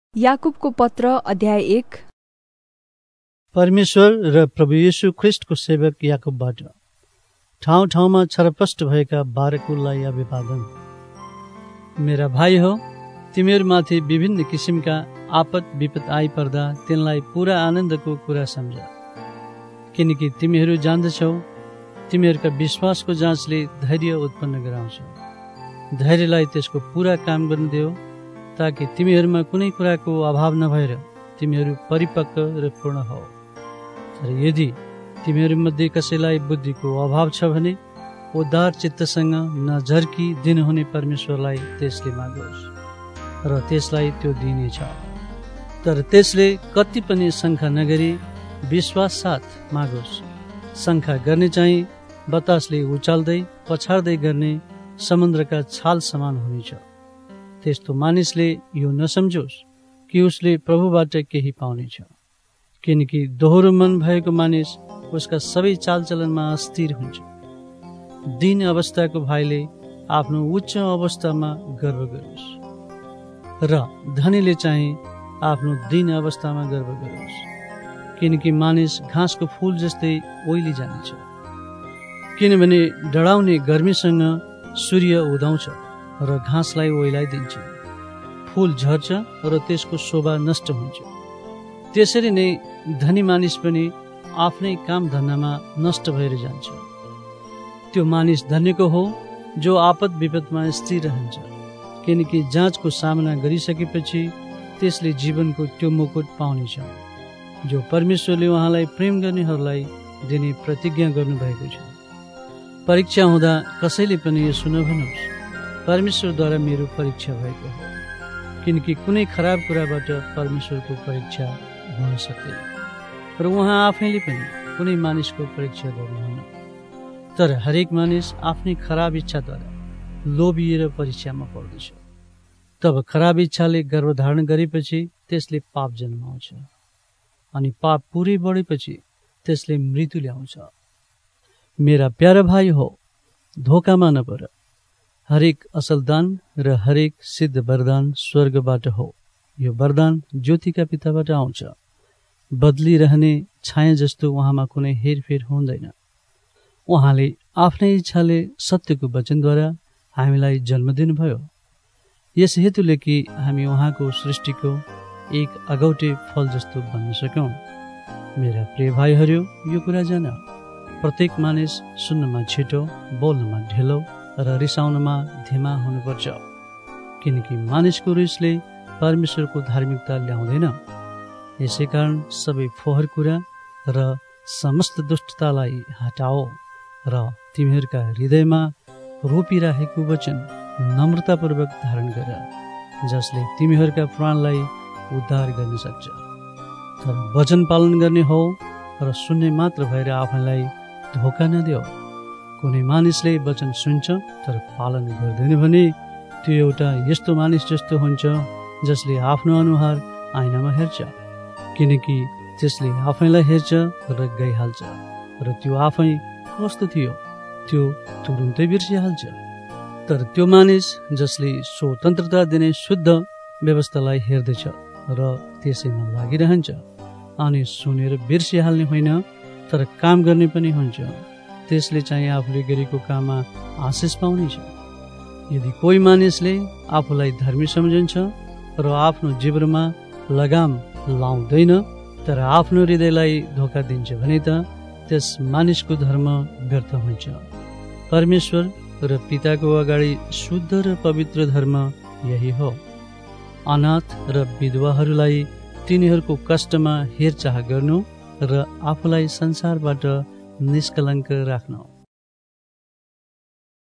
याकुबको पत्र अध्याय 1। परमेश्वर र प्रभु येशू ख्रिस्टको सेवक याकुबबाट ठाउँ ठाउँमा छरपष्ट भएका 12 कुललाई अभिवादन। मेरा भाइ हो, तिमीहरूमाथि विभिन्न किसिमका आपद विपद आइपर्दा तिनलाई पूरा आनन्दको कुरा सम्झ, किनकि तिमीहरू जान्दछौ तिमीहरूका विश्वासको जाँचले धैर्य उत्पन्न गराउँछ। धैर्यलाई त्यसको पूरा काम गर्न देऊ, ताकि तिमीहरूमा कुनै कुराको अभाव नभएर तिमीहरू परिपक्व र पूर्ण हौ। तर यदि तिमीहरूमध्ये कसैलाई बुद्धिको अभाव छ भने उदार चित्तसँग नझर्की दिनुहुने परमेश्वरलाई त्यसले मागोस् र त्यसलाई त्यो दिनेछ। तर त्यसले कति पनि शङ्का नगरी विश्वास साथ मागोस्। शङ्का गर्ने चाहिँ बतासले उचाल्दै पछार्दै गर्ने समुद्रका छाल समान हुनेछ। त्यस्तो मानिसले यो नसम्झोस् कि उसले प्रभुबाट केही पाउनेछ, किनकि दोहोरो मन भएको मानिस उसका सबै चालचलनमा अस्थिर हुन्छ। दीन अवस्थाको भाइले आफ्नो उच्च अवस्थामा गर्व गरोस् र धनीले चाहिँ आफ्नो दीन अवस्थामा गर्व गरोस्, किनकि मानिस घाँसको फूल जस्तै ओइली जानेछ। किनभने डढाउने गर्मीसँग सूर्य उदाउँछ र घाँसलाई ओइलाइदिन्छ, फूल झर्छ र त्यसको शोभा नष्ट हुन्छ। त्यसरी नै धनी मानिस पनि आफ्नै काम धन्दामा नष्ट भएर जान्छ। त्यो मानिस धन्यको हो जो आपद विपदमा स्थिर रहन्छ, किनकि जाँचको सामना गरिसकेपछि त्यसले जीवनको त्यो मुकुट पाउनेछ जो परमेश्वरले उहाँलाई प्रेम गर्नेहरूलाई दिने प्रतिज्ञा गर्नुभएको छ। परीक्षा हुँदा कसैले पनि यसो नभनोस्, परमेश्वरद्वारा मेरो परीक्षा भएको हो, किनकि कुनै खराब कुराबाट परमेश्वरको परीक्षा हुन सक्दैन र उहाँ आफैले पनि कुनै मानिसको परीक्षा गर्नुहुन्न। तर हरेक मानिस आफ्नै खराब इच्छाद्वारा लोभिएर परीक्षामा पर्दछ। तब खराब इच्छाले गर्भधारण गरेपछि त्यसले पाप जन्माउँछ, अनि पाप पुरै बढेपछि त्यसले मृत्यु ल्याउँछ। मेरा प्यारा भाइ हो, धोकामा नपर। हरेक असल दान र हरेक सिद्ध वरदान स्वर्गबाट हो। यो वरदान ज्योतिका पिताबाट आउँछ। बदली रहने छाया जस्तो उहाँमा कुनै हेरफेर हुँदैन। उहाँले आफ्नै इच्छाले सत्यको वचनद्वारा हामीलाई जन्म दिनुभयो, यस हेतुले कि हामी उहाँको सृष्टिको एक अगौटे फल जस्तो बन्न सकौँ। मेरा प्रिय भाइहरू, यो कुरा जान, प्रत्येक मानिस सुन्नमा छिटो, बोल्नमा ढिलो र रिसाउनमा धीमा हुनुपर्छ, किनकि मानिसको रिसले परमेश्वरको धार्मिकता ल्याउँदैन। यसै कारण सबै फोहोर कुरा र समस्त दुष्टतालाई हटाओ र तिमीहरूका हृदयमा रोपिराखेको वचन नम्रतापूर्वक धारण गर, जसले तिमीहरूका प्राणलाई उद्धार गर्न सक्छ। तर वचन पालन गर्ने हो र सुन्ने मात्र भएर आफैलाई धोका नदेऊ। कुनै मानिसले वचन सुन्छ तर पालन गर्दैन भने त्यो एउटा यस्तो मानिस जस्तो हुन्छ जसले आफ्नो अनुहार ऐनामा हेर्छ, किनकि त्यसले आफैलाई हेर्छ र गइहाल्छ र त्यो आफै कस्तो थियो त्यो तुरुन्तै बिर्सिहाल्छ। तर त्यो मानिस जसले स्वतन्त्रता दिने शुद्ध व्यवस्थालाई हेर्दछ र त्यसैमा लागिरहन्छ, अनि सुनेर बिर्सिहाल्ने होइन तर काम गर्ने पनि हुन्छ, त्यसले चाहिँ आफूले गरेको काममा आशिष पाउनेछ। यदि कोही मानिसले आफूलाई धर्मी सम्झन्छ र आफ्नो जीवनमा लगाम लाउँदैन तर आफ्नो हृदयलाई धोका दिन्छ भने त त्यस मानिसको धर्म व्यर्थ हुन्छ। परमेश्वर र पिताको अगाडि शुद्ध र पवित्र धर्म यही हो। अनाथ र विधवाहरूलाई तिनीहरूको कष्टमा हेरचाह गर्नु र आफूलाई संसारबाट निष्कलङ्क राख्नु।